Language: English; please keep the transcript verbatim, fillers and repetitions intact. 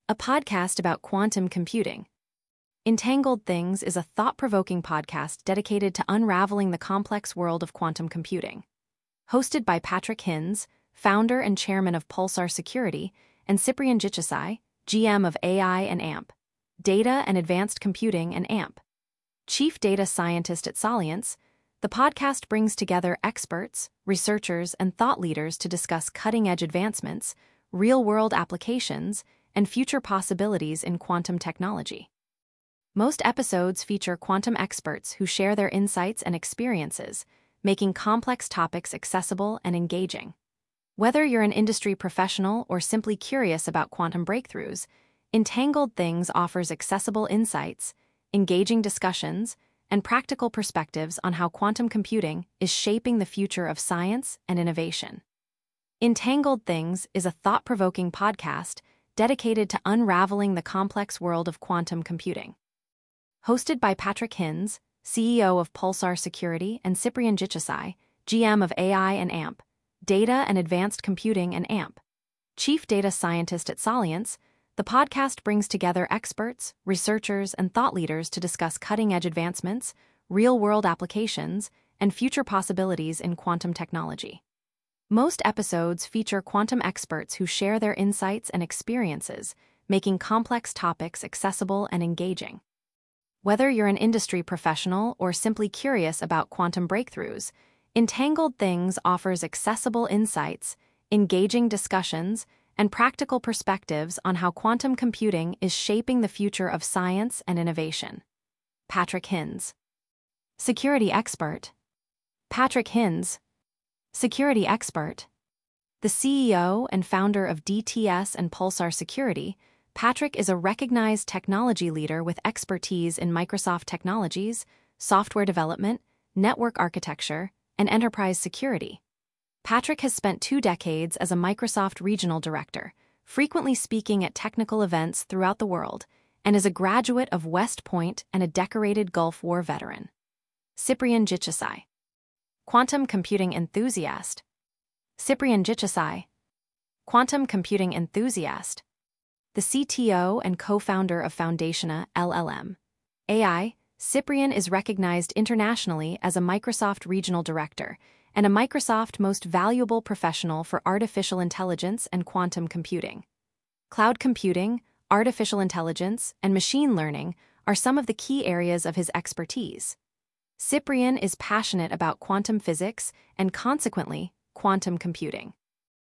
a podcast about quantum computing. Entangled Things is a thought-provoking podcast dedicated to unraveling the complex world of quantum computing. Hosted by Patrick Hinz, founder and chairman of Pulsar Security, and Cyprian Jichasai, G M of A I and A M P, Data and Advanced Computing and A M P, Chief Data Scientist at Soliance, the podcast brings together experts, researchers, and thought leaders to discuss cutting-edge advancements, real-world applications, and future possibilities in quantum technology. Most episodes feature quantum experts who share their insights and experiences, making complex topics accessible and engaging. Whether you're an industry professional or simply curious about quantum breakthroughs, Entangled Things offers accessible insights, engaging discussions, and practical perspectives on how quantum computing is shaping the future of science and innovation. Entangled Things is a thought-provoking podcast dedicated to unraveling the complex world of quantum computing. Hosted by Patrick Hinz, C E O of Pulsar Security, and Cyprian Jichasai, G M of A I and A M P, Data and Advanced Computing and A M P, Chief Data Scientist at Soliance, the podcast brings together experts, researchers, and thought leaders to discuss cutting-edge advancements, real-world applications, and future possibilities in quantum technology. Most episodes feature quantum experts who share their insights and experiences, making complex topics accessible and engaging. Whether you're an industry professional or simply curious about quantum breakthroughs, Entangled Things offers accessible insights, engaging discussions, and practical perspectives on how quantum computing is shaping the future of science and innovation. Patrick Hinz. Security expert. Patrick Hinz. Security expert. The C E O and founder of D T S and Pulsar Security, Patrick is a recognized technology leader with expertise in Microsoft technologies, software development, network architecture, and enterprise security. Patrick has spent two decades as a Microsoft regional director, frequently speaking at technical events throughout the world, and is a graduate of West Point and a decorated Gulf War veteran. Cyprian Jichasai. Quantum computing enthusiast. Cyprian Jichasai. Quantum computing enthusiast. The C T O and co-founder of Foundationa L L M A I, Cyprian is recognized internationally as a Microsoft regional director and a Microsoft Most Valuable Professional for Artificial Intelligence and Quantum Computing. Cloud computing, artificial intelligence, and machine learning are some of the key areas of his expertise. Cyprian is passionate about quantum physics and, consequently, quantum computing.